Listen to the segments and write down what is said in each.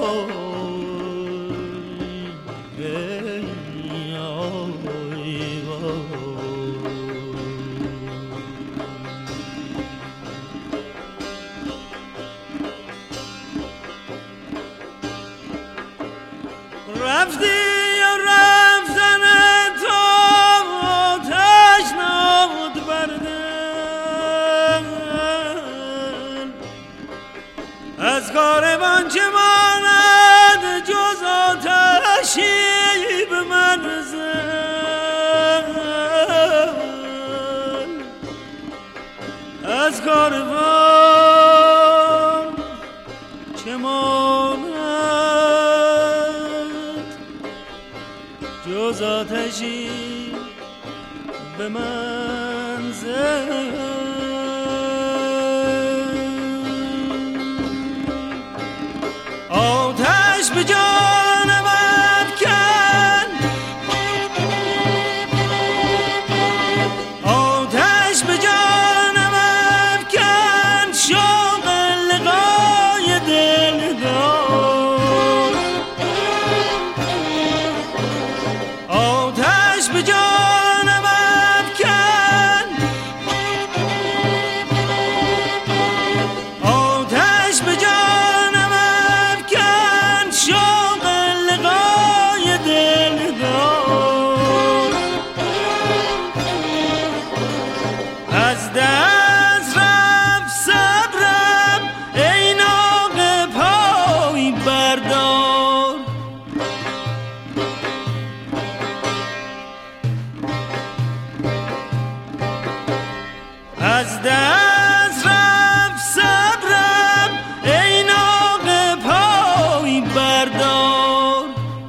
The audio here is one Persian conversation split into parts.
رفتی یا رفتن تو تشنود بردن از کاروان چه ماند جز آتشی به من زن از کاروان چه ماند جز آتشی به من زن آتش به جانم افکن آتش به جانم افکن شوق لقای دلدار آتش به جانم افکن آتش به جانم افکن شوق لقای دلدار از دست رفت صبرم ای ناقه پای بردار از دست رفت صبرم ای ناقه پای بردار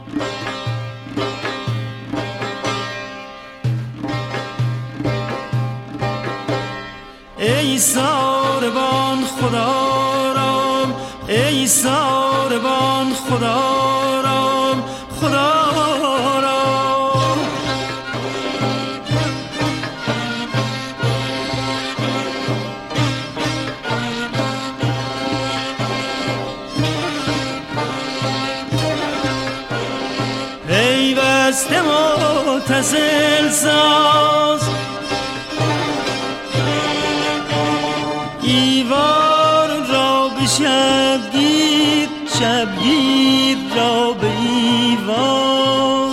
ای ساربان خدا رام ای ساربان خدا رام خدا رام پیوسته متصل ساز ایوان را به شبگیر شبگیر را به ایوان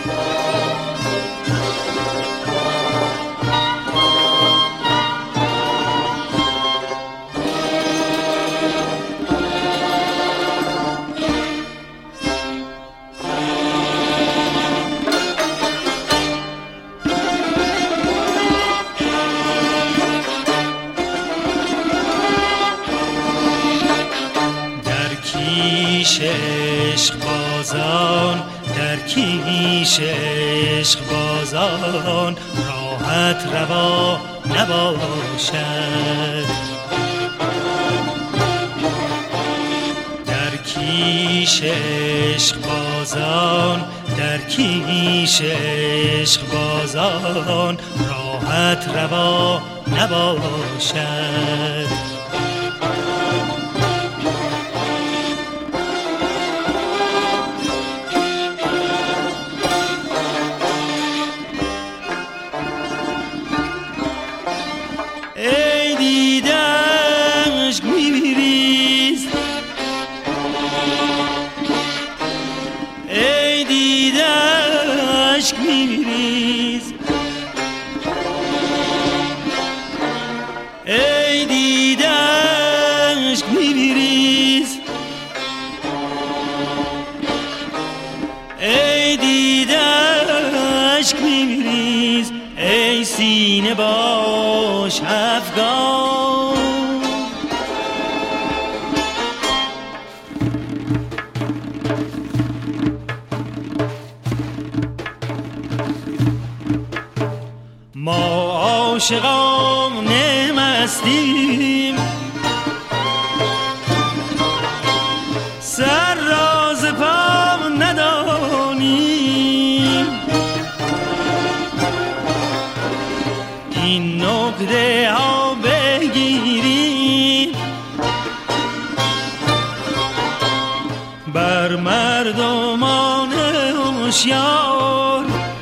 عشق بازان در کیش عشق بازان راحت روا نباشد در کیش عشق بازان در کیش عشق بازان راحت روا نباشد ای دیده عشق می‌ریز ای دیده عشق می‌ریز ای سینه باش افغان ما عاشقان مستیم سر راز پا ندانیم این نکته ها بگیریم بر مردمان هوشیار.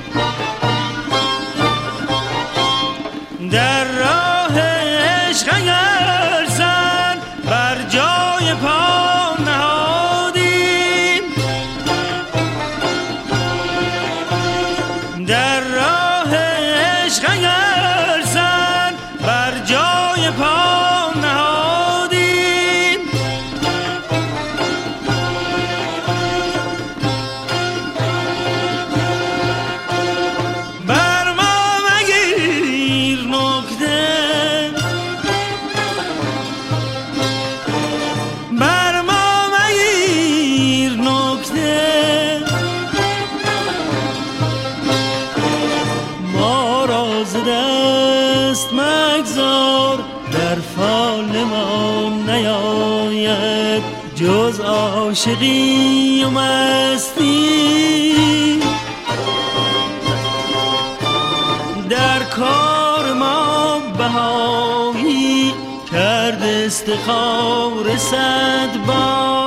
در راه عشق اگر سر بر جای پا نهادیم، در راه عشق اگر سر بر جای پا نهادیم، بر ما مگیر نکته، بر ما مگیر نکته، ما را ز دست مگذار، در فال ما نیاید جز عاشقی و مستی. در کار ما بهایی کرد استخار 100 بار.